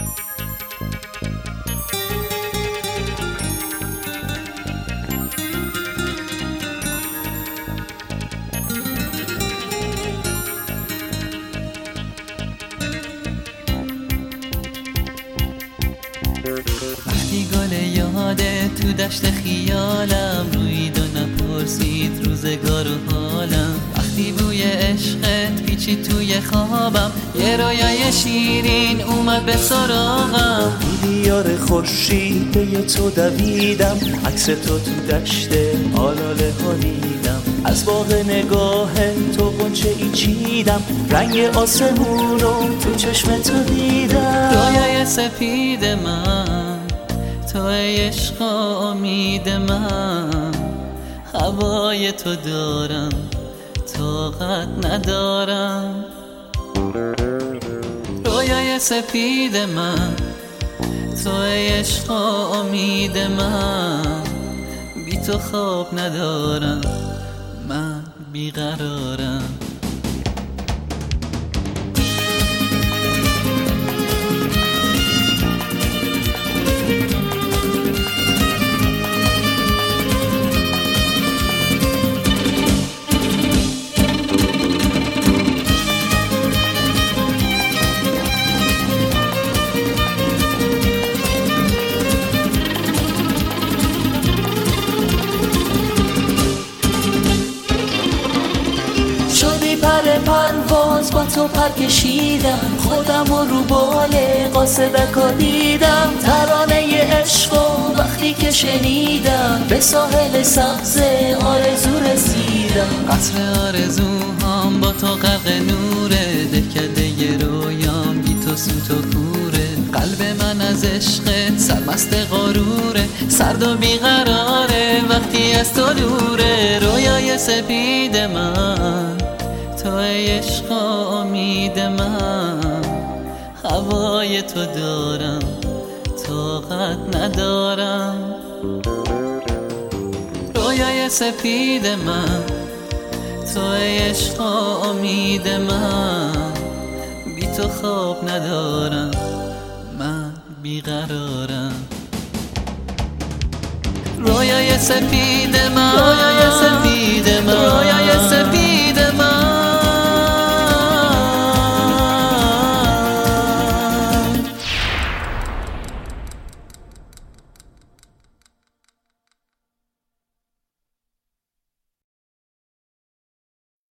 وقتی گل یاده تو دشت خیالم روید و نپرسید روزگار و حالم، وقتی بوی عشقت پیچید توی خوابم، یه رویای شیرین اومد به سراغم. بودی یار خورشید به تو دویدم، عکس تو دشت آلاله ها دیدم، از باغ نگاه تو غنچه ای چیدم، رنگ آسمون رو تو چشم تو دیدم. رویای سپید من تو عشق و امید من، هوای تو دارم طاقت ندارم. رویای سپید من تو عشق و امید من، بی تو خواب ندارم من بیقرارم. پرواز با تو پر کشیدم، خودم رو بال قاصدکا دیدم، ترانه عشق و وقتی که شنیدم، به ساحل سبز آرزو رسیدم. قصر آرزوهام با تو غرق نوره، دهکده رویام بی تو سوت و کوره، قلب من از عشقت سرمست غروره، سرد و بیقراره وقتی از تو دوره. رویای سپید من تو عشق و امید من، هوای تو دارم طاقت ندارم. رویای سپید من تو عشق و امید من، بی تو خواب ندارم من بیقرارم. رویای سپید من